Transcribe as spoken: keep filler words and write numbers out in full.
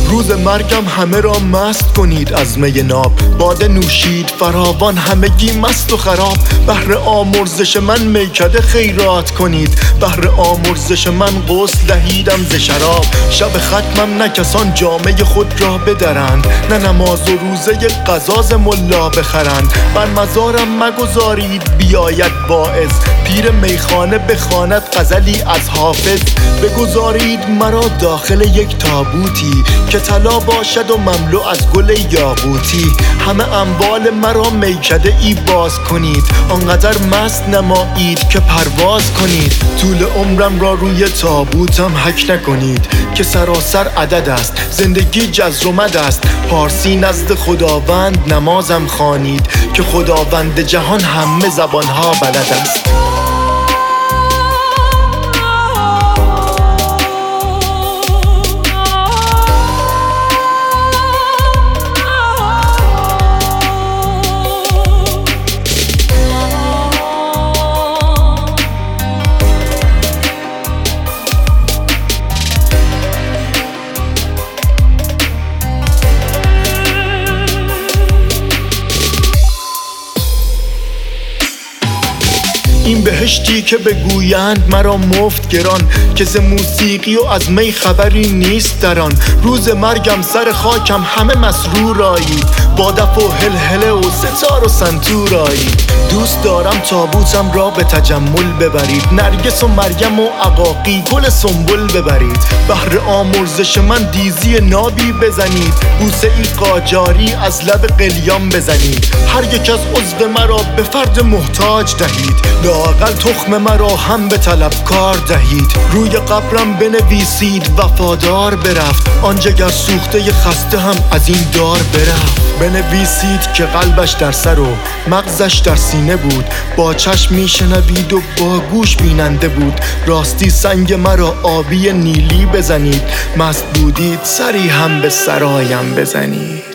روز مرگم همه را مست کنید از می ناب، باده نوشید فراوان همگی مست و خراب. بهر آمرزش من میکده خیرات کنید، بهر آمرزش من غسل دهیدم ز شراب. شب ختمم نه کسان جامه خود را بدرند، نه نماز و روزه قضا ملا بخرند. بر مزارم مگذارید بیاید واعظ، پیر میخانه بخواند غزلی از حافظ. بگذارید مرا داخل یک تابوتی، که طلا باشد و مملو از گل یاقوتی. همه اموال مرا میکده ای باز کنید، آنقدر مست نمایید که پرواز کنید. طول عمرم را روی تابوتم حک نکنید، که سراسر عدد است، زندگی جزر و مد است. پارسی نزد خداوند نمازم خوانید، که خداوند جهان همه زبانها بلد است. این بهشتی که بگویند مرا مفت گران، که ز موسیقی و از می خبری نیست در آن. روز مرگم سر خاکم همه مسرور آیید، با دف و هلهله و ستار و سنتور آیید. دوست دارم تابوتم را به تجمل ببرید، نرگس و مریم و عقاقی گل سنبل ببرید. بهر آمرزش من دیزی نابی بزنید، بوسه ای قاجاری از لب قلیان بزنید. هر یک از عضو مرا به فرد محتاج دهید، لااقل تخم مرا هم به طلبکار دهید. روی قبرم بنویسید وفادار برفت، آن جگر سوخته خسته هم از این دار برفت. بنویسید که قلبش در سر و مغزش در سینه بود، با چشم میشنوید و با گوش بیننده بود. راستی سنگ مرا آبی نیلی بزنید، مست بودید سری هم به سرایم بزنید.